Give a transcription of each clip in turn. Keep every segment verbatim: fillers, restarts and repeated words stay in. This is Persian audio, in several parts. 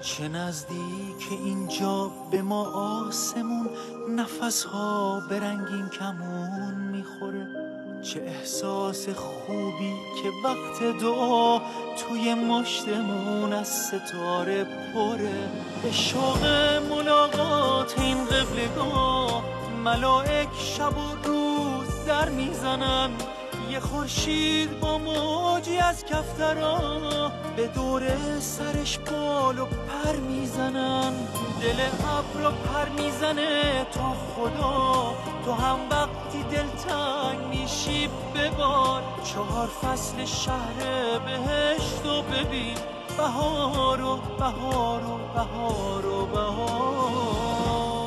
چه نزدیک اینجا به ما آسمون، نفسها به رنگین کمون میخوره. چه احساس خوبی که وقت دعا توی مشتمون از ستاره پره. به شوق ملاقات این قبلگاه ملائک شب و روز در میزنن. یه خورشید با موجی از کفترا به دور سرش بال و پر میزنن. دل ابرا پر میزنه تا خدا، تو هم وقتی دلتنگ میشی ببار. چهار فصل شهر بهشت و ببین، بهار و بهار و بهار و بهار.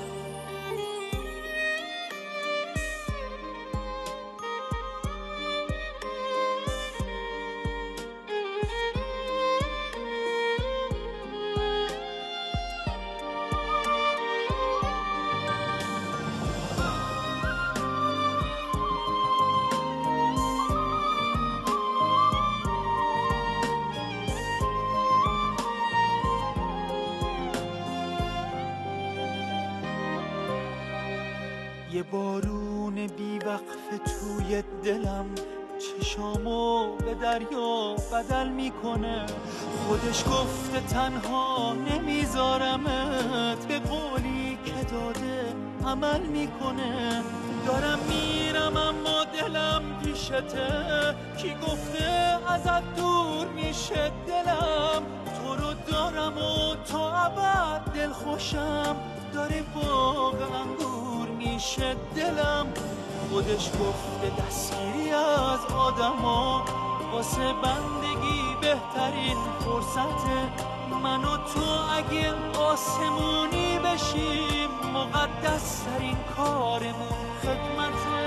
یه بارون بی وقف توی دلم چشامو به دریا بدل میکنه. خودش گفته تنها نمیذارمت، به قولی که داده عمل میکنه. دارم میرم اما دلم پیشته، کی گفته ازت دور میشه دلم. تو رو دارم و تا ابد دل خوشم، داره باغ انگور میشه دلم. خودش گفته دستگیری از آدما واسه بندگی بهترین فرصته. من و تو اگه آسمونی بشیم، مقدس ترین کارمون خدمته.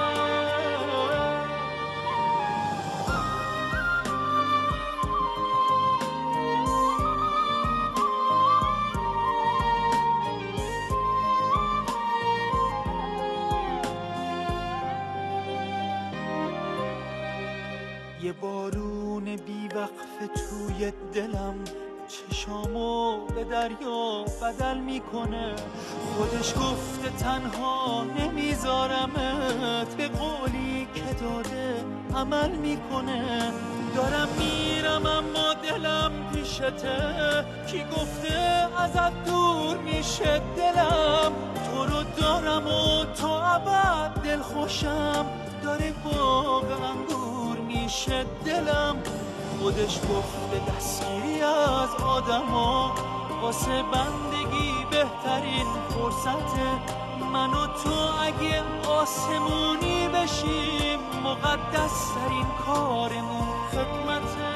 یه بارون بی وقف توی دلم چشامو به دریا بدل میکنه. خودش گفته تنها نمیذارمت، به قولی که داده عمل میکنه. دارم میرم اما دلم پیشته، کی گفته ازت دور میشه دلم. تو رو دارم و تا ابد دل خوشم، داره باغ انگور میشه دلم. خودش گفته دستگیری از آدما واسه بندگی بهترین فرصته. من و تو اگه آسمونی بشیم، مقدس ترین کارمون خدمته.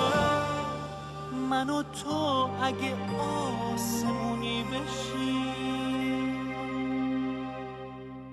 من و تو اگه آسمونی بشیم.